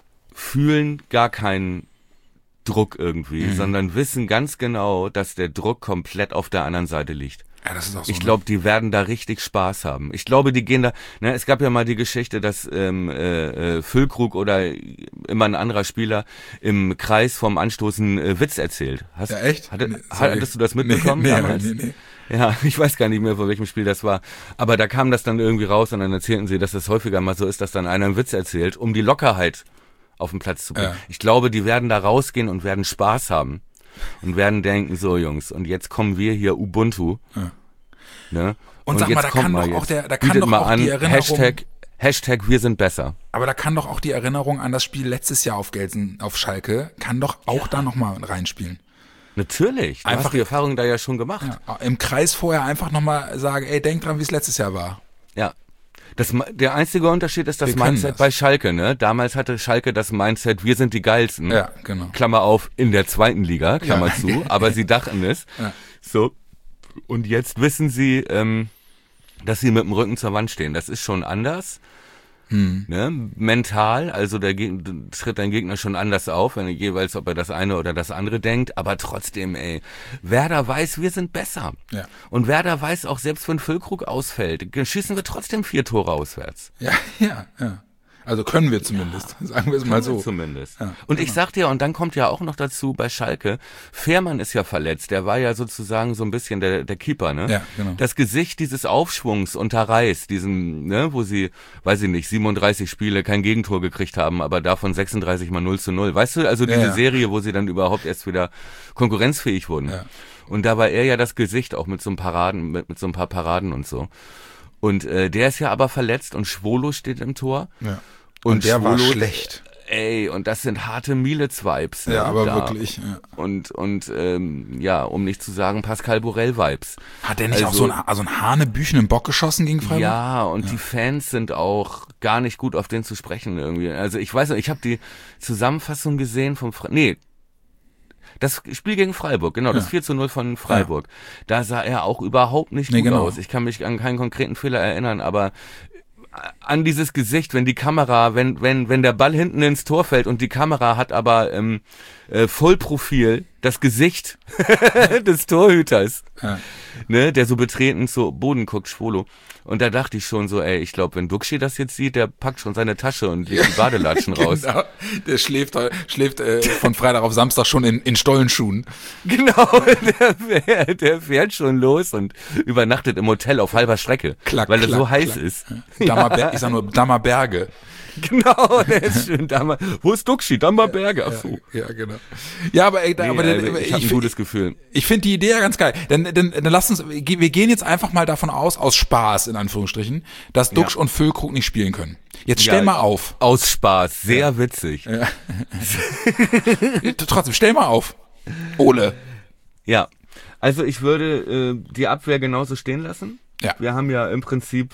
fühlen gar keinen Druck irgendwie, sondern wissen ganz genau, dass der Druck komplett auf der anderen Seite liegt. Ja, das ist auch so, ich glaube, die werden da richtig Spaß haben. Ich glaube, die gehen da, ne, es gab ja mal die Geschichte, dass Füllkrug oder immer ein anderer Spieler im Kreis vorm Anstoßen Witz erzählt. Ja, echt? Hattest du das mitbekommen damals? Nee. Ja, ich weiß gar nicht mehr, vor welchem Spiel das war. Aber da kam das dann irgendwie raus und dann erzählten sie, dass es häufiger mal so ist, dass dann einer einen Witz erzählt, um die Lockerheit auf den Platz zu bringen. Ja. Ich glaube, die werden da rausgehen und werden Spaß haben und werden denken, so Jungs, und jetzt kommen wir hier Ubuntu. Ja. Ne? Und sag mal, da kann doch auch die Erinnerung... Hashtag wir sind besser. Aber da kann doch auch die Erinnerung an das Spiel letztes Jahr auf Gelsen, auf Schalke, kann doch auch da nochmal reinspielen. Natürlich. Du hast die Erfahrung da ja schon gemacht. Ja, im Kreis vorher einfach nochmal sagen, ey, denk dran, wie es letztes Jahr war. Ja. Der einzige Unterschied ist das Mindset bei Schalke, ne? Damals hatte Schalke das Mindset, wir sind die Geilsten. Ja, genau. Klammer auf, in der 2. Liga, Klammer zu, aber sie dachten es. Ja. So. Und jetzt wissen sie, dass sie mit dem Rücken zur Wand stehen. Das ist schon anders. Ne? Mental, also tritt dein Gegner schon anders auf, wenn er jeweils, ob er das eine oder das andere denkt, aber trotzdem, Werder weiß, wir sind besser. Ja. Und Werder weiß auch, selbst wenn Füllkrug ausfällt, schießen wir trotzdem 4 Tore auswärts. Ja. Also können wir zumindest, sagen wir es mal so. Zumindest. Ja, und ich sag dir, und dann kommt ja auch noch dazu bei Schalke, Fährmann ist ja verletzt, der war ja sozusagen so ein bisschen der Keeper, ne? Ja, genau. Das Gesicht dieses Aufschwungs unter Reis, diesen, ne, wo sie, weiß ich nicht, 37 Spiele kein Gegentor gekriegt haben, aber davon 36 mal 0-0. Weißt du, also diese Serie, wo sie dann überhaupt erst wieder konkurrenzfähig wurden. Ja. Und da war er ja das Gesicht auch mit so einem Paraden, mit so ein paar Paraden und so. Und der ist ja aber verletzt und Schwolo steht im Tor. Ja. Und der Schwolo, war schlecht. Und das sind harte Mielitz-Vibes. Ne, ja, aber da. Wirklich. Ja. Und um nicht zu sagen Pascal Borel-Vibes. Hat der nicht auch so einen hanebüchenen Bock geschossen gegen Freiburg? Ja, und die Fans sind auch gar nicht gut auf den zu sprechen irgendwie. Also ich weiß nicht, ich habe die Zusammenfassung gesehen vom Das Spiel gegen Freiburg, genau, das 4:0 von Freiburg. Da sah er auch überhaupt nicht gut aus. Ich kann mich an keinen konkreten Fehler erinnern, aber an dieses Gesicht, wenn die Kamera, wenn der Ball hinten ins Tor fällt und die Kamera hat aber Vollprofil das Gesicht des Torhüters, ne, der so betreten zu Boden guckt, Schwolo. Und da dachte ich schon so, ey, ich glaube, wenn Duxchi das jetzt sieht, der packt schon seine Tasche und legt die Badelatschen raus. Genau. Der schläft von Freitag auf Samstag schon in Stollenschuhen. Genau, der fährt schon los und übernachtet im Hotel auf halber Strecke, weil er so heiß ist. Ich sag nur Dammerberge. Genau, der ist schön Dammer. Wo ist Duxchi? Dammerberge. Ach so. Ja, genau. Ja, aber ich habe ein gutes Gefühl. Ich finde die Idee ja ganz geil. Dann lass uns, wir gehen jetzt einfach mal davon aus Spaß, in Anführungsstrichen, dass Duxch und Füllkrug nicht spielen können. Jetzt stell mal auf. Aus Spaß, sehr witzig. Ja. Trotzdem, stell mal auf. Ole. Ja, also ich würde die Abwehr genauso stehen lassen. Ja. Wir haben ja im Prinzip,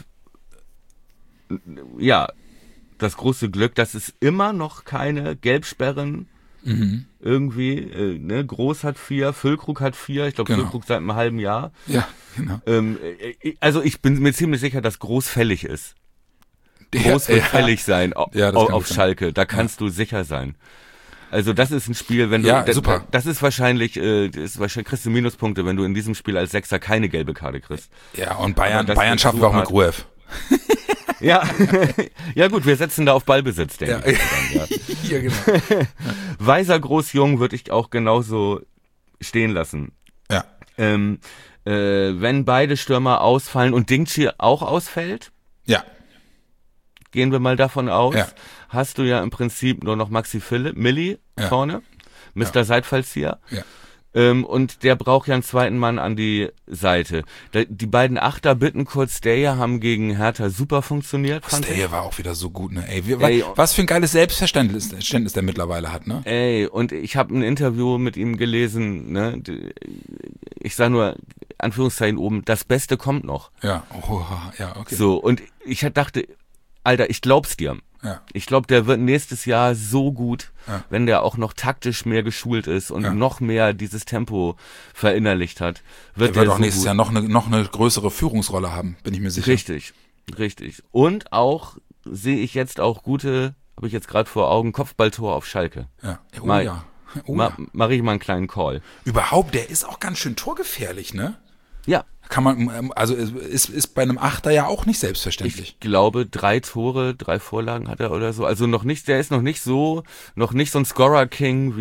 das große Glück, dass es immer noch keine Gelbsperren irgendwie, ne, Groß hat 4, Füllkrug hat 4, ich glaube Füllkrug seit einem halben Jahr. Ja, genau. Also ich bin mir ziemlich sicher, dass Groß fällig ist. Groß wird fällig sein auf Schalke, da kannst du sicher sein. Also das ist ein Spiel, wenn du, super. Das ist wahrscheinlich kriegst du Minuspunkte, wenn du in diesem Spiel als Sechser keine gelbe Karte kriegst. Ja, und Bayern schaffen wir auch mit Gruev. Ja, ja gut, wir setzen da auf Ballbesitz, denke ich. Ja, genau. Weiser, Groß, Jung würde ich auch genauso stehen lassen. Ja. Wenn beide Stürmer ausfallen und Dingchi auch ausfällt, gehen wir mal davon aus, hast du ja im Prinzip nur noch Maxi Milli vorne, Mr. Seitfallzieher. Ja. Und der braucht ja einen zweiten Mann an die Seite. Die beiden Achter Bittencourt, Steyer haben gegen Hertha super funktioniert, fand ich. Steyer war auch wieder so gut, ne? Ey, was für ein geiles Selbstverständnis der mittlerweile hat, ne? Ey, und ich habe ein Interview mit ihm gelesen, ne? Ich sag nur, Anführungszeichen oben, das Beste kommt noch. Ja, okay. So, und ich dachte, Alter, ich glaub's dir. Ja. Ich glaube, der wird nächstes Jahr so gut, wenn der auch noch taktisch mehr geschult ist und noch mehr dieses Tempo verinnerlicht hat. Der wird auch so nächstes Jahr noch eine größere Führungsrolle haben, bin ich mir sicher. Richtig. Und auch sehe ich jetzt auch gute, habe ich jetzt gerade vor Augen, Kopfballtor auf Schalke. Ja. Mache ich mal einen kleinen Call. Überhaupt, der ist auch ganz schön torgefährlich, ne? Ja. Kann man, also ist bei einem Achter ja auch nicht selbstverständlich. Ich glaube, 3 Tore, 3 Vorlagen hat er oder so. Also der ist noch nicht so ein Scorer-King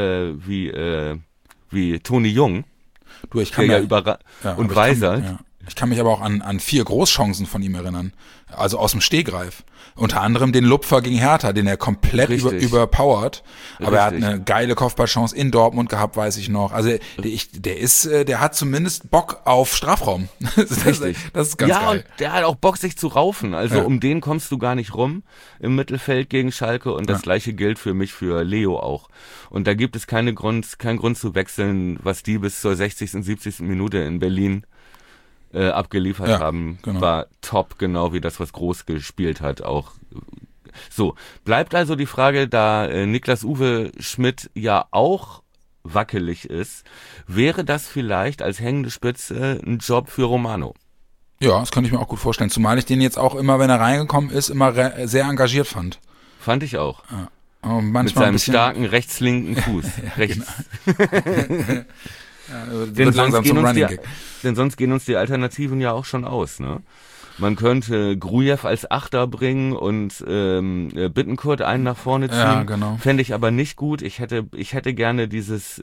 wie Toni Jung. Du, ich kann und Weiser. Ich kann mich aber auch an 4 Großchancen von ihm erinnern. Also aus dem Stegreif. Unter anderem den Lupfer gegen Hertha, den er komplett überpowert. Aber er hat eine geile Kopfballchance in Dortmund gehabt, weiß ich noch. Also der hat zumindest Bock auf Strafraum. Das ist ganz geil. Ja, und der hat auch Bock, sich zu raufen. Also um den kommst du gar nicht rum im Mittelfeld gegen Schalke. Und das Gleiche gilt für mich, für Leo auch. Und da gibt es keinen Grund zu wechseln, was die bis zur 60. und 70. Minute in Berlin abgeliefert haben, war top, genau wie das, was Groß gespielt hat, auch. So, bleibt also die Frage, da Niklas Uwe Schmidt ja auch wackelig ist, wäre das vielleicht als hängende Spitze ein Job für Romano? Ja, das könnte ich mir auch gut vorstellen, zumal ich den jetzt auch immer, wenn er reingekommen ist, immer sehr engagiert fand. Fand ich auch. Ja. Aber manchmal mit seinem starken rechtslinken Fuß. Rechts. Genau. Ja, denn sonst gehen uns die Alternativen ja auch schon aus, ne? Man könnte Grujew als Achter bringen und Bittencourt einen nach vorne ziehen. Ja, genau. Fände ich aber nicht gut. Ich hätte gerne dieses,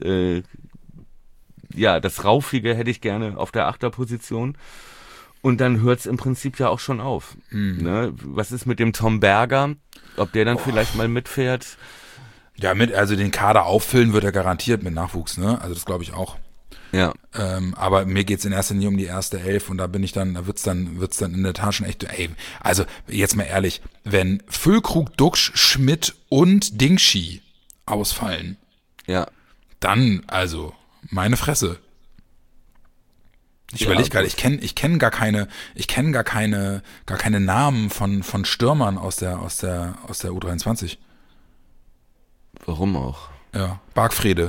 das Raufige hätte ich gerne auf der Achterposition. Und dann hört's im Prinzip ja auch schon auf. Ne? Was ist mit dem Tom Berger? Ob der dann vielleicht mal mitfährt? Ja, also den Kader auffüllen wird er garantiert mit Nachwuchs, ne? Also das glaube ich auch. Ja. Aber mir geht's in erster Linie um die erste 11 und da wird's dann in der Tat schon echt, also jetzt mal ehrlich, wenn Füllkrug, Duxch, Schmidt und Dingshi ausfallen, dann, also, meine Fresse. Ich überlege gerade, ich kenne gar keine Namen von Stürmern aus der U23. Warum auch? Ja, Bargfrede.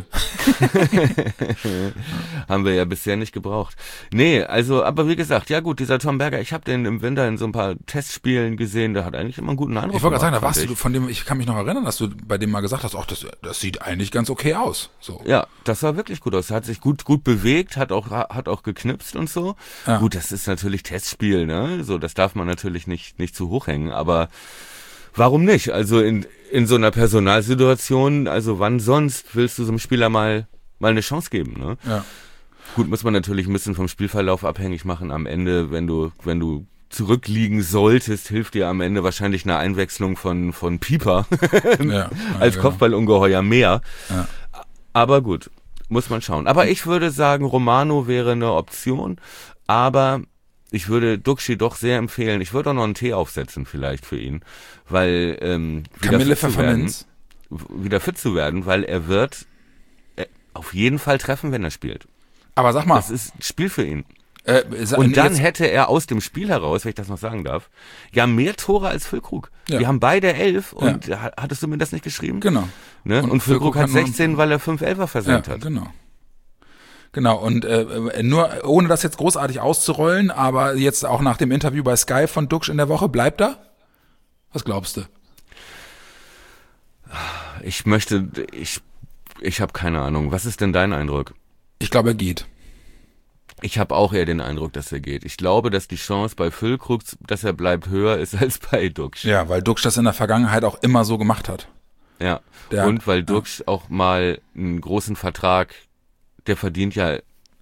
Haben wir ja bisher nicht gebraucht. Nee, also, aber wie gesagt, ja gut, dieser Tom Berger, ich habe den im Winter in so ein paar Testspielen gesehen, der hat eigentlich immer einen guten Eindruck Ich wollte gerade sagen, da gemacht, warst fand du von dem, ich kann mich noch erinnern, dass du bei dem mal gesagt hast, ach, das sieht eigentlich ganz okay aus. So. Ja, das sah wirklich gut aus. Er hat sich gut bewegt, hat auch geknipst und so. Ja. Gut, das ist natürlich Testspiel, ne? So, das darf man natürlich nicht zu hoch hängen, aber warum nicht? Also in so einer Personalsituation, also wann sonst willst du so einem Spieler mal eine Chance geben, ne? Ja. Gut, muss man natürlich ein bisschen vom Spielverlauf abhängig machen. Am Ende, wenn du zurückliegen solltest, hilft dir am Ende wahrscheinlich eine Einwechslung von Pieper Ja, als genau. Kopfballungeheuer mehr. Ja. Aber gut, muss man schauen. Aber ich würde sagen, Romano wäre eine Option, aber ich würde Duxi doch sehr empfehlen. Ich würde auch noch einen Tee aufsetzen vielleicht für ihn, weil Kamille Pfefferminz. wieder fit zu werden, weil er wird auf jeden Fall treffen, wenn er spielt. Aber sag mal. Das ist ein Spiel für ihn. Und dann hätte er aus dem Spiel heraus, wenn ich das noch sagen darf, ja mehr Tore als Füllkrug. Ja. Wir haben beide 11 und hattest du mir das nicht geschrieben? Genau. Ne? Und Füllkrug hat 16, weil er 5 Elfer versenkt hat. Genau. Genau, und nur ohne das jetzt großartig auszurollen, aber jetzt auch nach dem Interview bei Sky von Duxch in der Woche, bleibt er? Was glaubst du? Ich habe keine Ahnung. Was ist denn dein Eindruck? Ich glaube, er geht. Ich habe auch eher den Eindruck, dass er geht. Ich glaube, dass die Chance bei Füllkrug, dass er bleibt, höher ist als bei Duxch. Ja, weil Duxch das in der Vergangenheit auch immer so gemacht hat. Ja, und weil Duxch auch mal einen großen Vertrag, der verdient ja,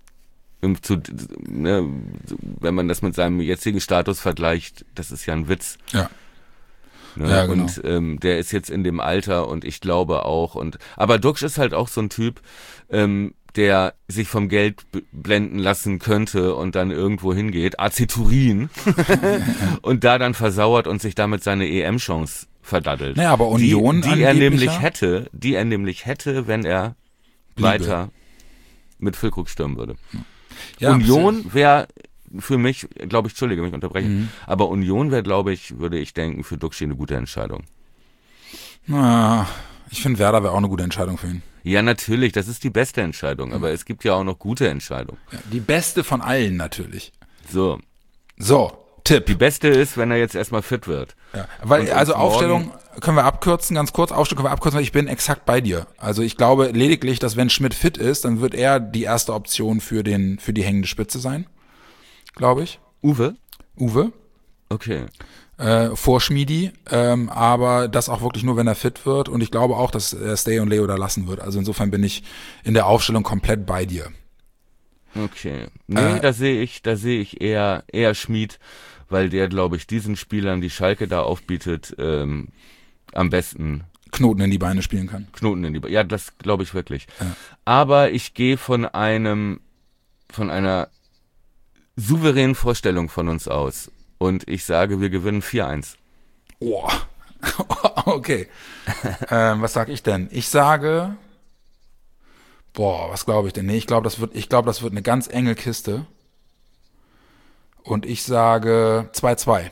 wenn man das mit seinem jetzigen Status vergleicht, das ist ja ein Witz. Ja. Ne? Ja, genau. Und der ist jetzt in dem Alter und ich glaube auch. Aber Duxch ist halt auch so ein Typ, der sich vom Geld blenden lassen könnte und dann irgendwo hingeht, AC Turin, und da dann versauert und sich damit seine EM-Chance verdaddelt. Naja, aber Union die er nämlich hätte, wenn er weiter mit Füllkrug stürmen würde. Ja, Union wäre für mich, glaube ich, Entschuldige, wenn ich unterbreche, aber Union wäre, glaube ich, würde ich denken, für Duxch eine gute Entscheidung. Na, ich finde, Werder wäre auch eine gute Entscheidung für ihn. Ja, natürlich, das ist die beste Entscheidung, aber es gibt ja auch noch gute Entscheidungen. Ja, die beste von allen natürlich. So, Tipp. die beste ist, wenn er jetzt erstmal fit wird. Ja, weil, also morgen- Aufstellung können wir abkürzen, ganz kurz, Aufstellung können wir abkürzen, weil ich bin exakt bei dir. Also ich glaube lediglich, dass wenn Schmidt fit ist, dann wird er die erste Option für die hängende Spitze sein. Glaube ich. Uwe? Okay. Okay. Vor Schmiedi, aber das auch wirklich nur, wenn er fit wird, und ich glaube auch, dass er Stay und Leo da lassen wird. Also insofern bin ich in der Aufstellung komplett bei dir. Okay. Nee, da sehe ich eher Schmied, weil der, glaube ich, diesen Spielern, die Schalke da aufbietet, am besten Knoten in die Beine spielen kann. Ja, das glaube ich wirklich. Ja. Aber ich gehe von einer souveränen Vorstellung von uns aus. Und ich sage, wir gewinnen 4-1. Oh. Okay. Was sag ich denn? Ich sage, was glaube ich denn? Nee, ich glaube, das wird eine ganz enge Kiste. Und ich sage 2-2.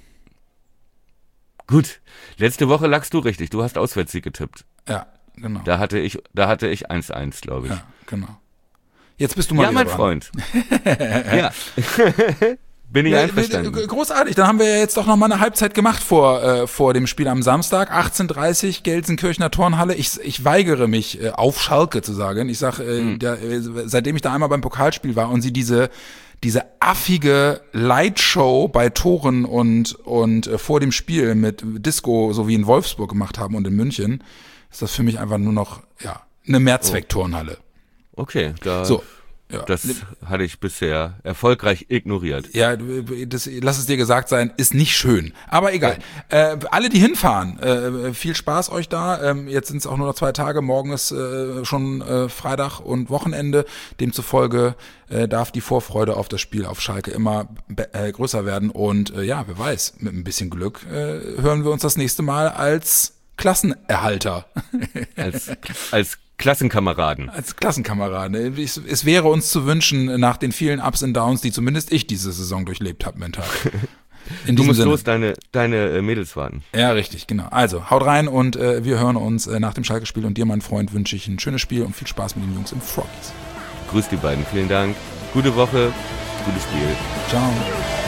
Gut. Letzte Woche lagst du richtig. Du hast Auswärtssieg getippt. Ja, genau. Da hatte ich 1-1, glaube ich. Ja, genau. Jetzt bist du mal Ja, wieder mein dran. Freund. Ja. Bin ich einverstanden. Großartig, dann haben wir ja jetzt doch noch mal eine Halbzeit gemacht vor dem Spiel am Samstag, 18:30 Gelsenkirchener Turnhalle. Ich weigere mich, auf Schalke zu sagen. Ich sage, seitdem ich da einmal beim Pokalspiel war und sie diese affige Lightshow bei Toren und vor dem Spiel mit Disco, so wie in Wolfsburg gemacht haben und in München, ist das für mich einfach nur noch eine Mehrzweck-Turnhalle. Okay, Ja. das hatte ich bisher erfolgreich ignoriert. Ja, lass es dir gesagt sein, ist nicht schön. Aber egal. Alle, die hinfahren, viel Spaß euch da. Jetzt sind es auch nur noch 2 Tage. Morgen ist schon Freitag und Wochenende. Demzufolge darf die Vorfreude auf das Spiel auf Schalke immer größer werden. Und wer weiß, mit ein bisschen Glück hören wir uns das nächste Mal als Klassenerhalter. Als Klassenkameraden. Als Klassenkameraden. Es wäre uns zu wünschen, nach den vielen Ups und Downs, die zumindest ich diese Saison durchlebt habe mental. Du musst los, deine Mädels warten. Ja, richtig, genau. Also, haut rein und wir hören uns nach dem Schalke-Spiel. Und dir, mein Freund, wünsche ich ein schönes Spiel und viel Spaß mit den Jungs im Froggies. Grüß die beiden, vielen Dank. Gute Woche, gutes Spiel. Ciao.